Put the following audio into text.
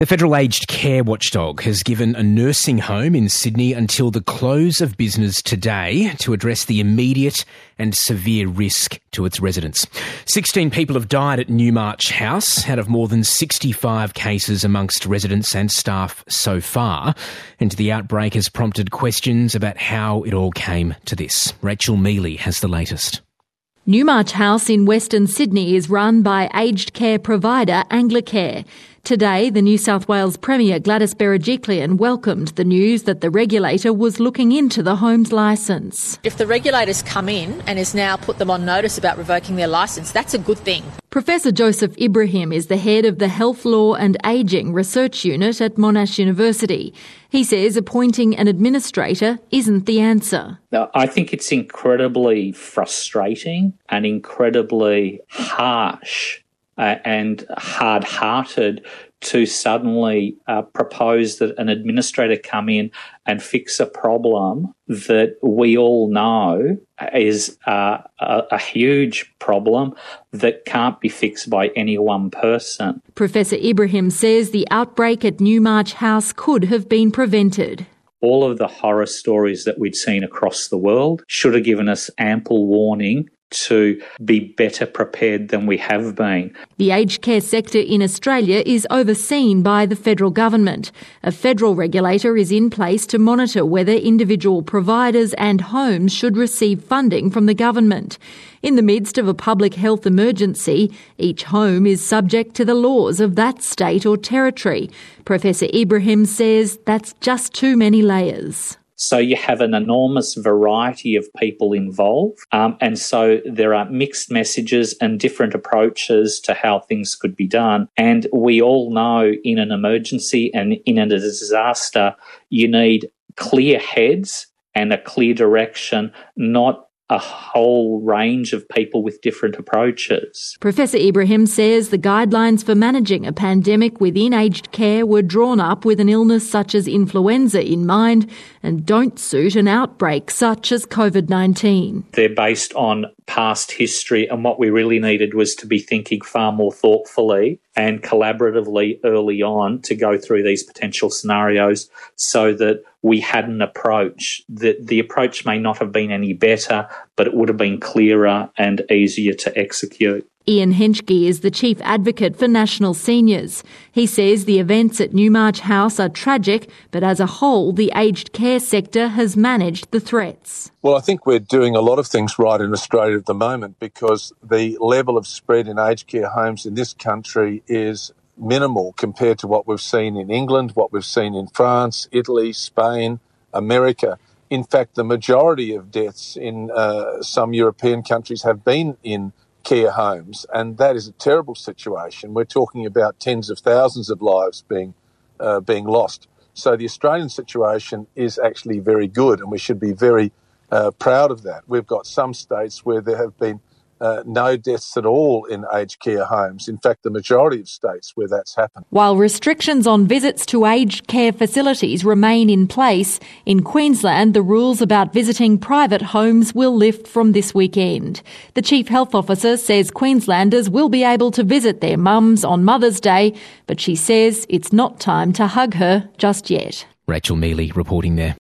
The Federal Aged Care Watchdog has given a nursing home in Sydney until the close of business today to address the immediate and severe risk to its residents. 16 people have died at Newmarch House out of more than 65 cases amongst residents and staff so far, and the outbreak has prompted questions about how it all came to this. Rachel Mealy has the latest. Newmarch House in Western Sydney is run by aged care provider Anglicare. Today, the New South Wales Premier Gladys Berejiklian welcomed the news that the regulator was looking into the home's licence. If the regulator's come in and has now put them on notice about revoking their licence, that's a good thing. Professor Joseph Ibrahim is the head of the Health Law and Ageing Research Unit at Monash University. He says appointing an administrator isn't the answer. Now, I think it's incredibly frustrating and incredibly harsh and hard-hearted to suddenly propose that an administrator come in and fix a problem that we all know is a huge problem that can't be fixed by any one person. Professor Ibrahim says the outbreak at Newmarch House could have been prevented. All of the horror stories that we'd seen across the world should have given us ample warning to be better prepared than we have been. The aged care sector in Australia is overseen by the federal government. A federal regulator is in place to monitor whether individual providers and homes should receive funding from the government. In the midst of a public health emergency, each home is subject to the laws of that state or territory. Professor Ibrahim says that's just too many layers. So you have an enormous variety of people involved, and so there are mixed messages and different approaches to how things could be done. And we all know in an emergency and in a disaster, you need clear heads and a clear direction, not a whole range of people with different approaches. Professor Ibrahim says the guidelines for managing a pandemic within aged care were drawn up with an illness such as influenza in mind and don't suit an outbreak such as COVID-19. They're based on past history, and what we really needed was to be thinking far more thoughtfully and collaboratively early on to go through these potential scenarios so that we had an approach. That the approach may not have been any better, but it would have been clearer and easier to execute. Ian Henschke is the chief advocate for National Seniors. He says the events at Newmarch House are tragic, but as a whole, the aged care sector has managed the threats. Well, I think we're doing a lot of things right in Australia at the moment because the level of spread in aged care homes in this country is minimal compared to what we've seen in England, what we've seen in France, Italy, Spain, America. In fact, the majority of deaths in some European countries have been in care homes, and that is a terrible situation. We're talking about tens of thousands of lives being lost. So the Australian situation is actually very good, and we should be very proud of that. We've got some states where there have been no deaths at all in aged care homes. In fact, the majority of states where that's happened. While restrictions on visits to aged care facilities remain in place, in Queensland the rules about visiting private homes will lift from this weekend. The Chief Health Officer says Queenslanders will be able to visit their mums on Mother's Day, but she says it's not time to hug her just yet. Rachel Mealy reporting there.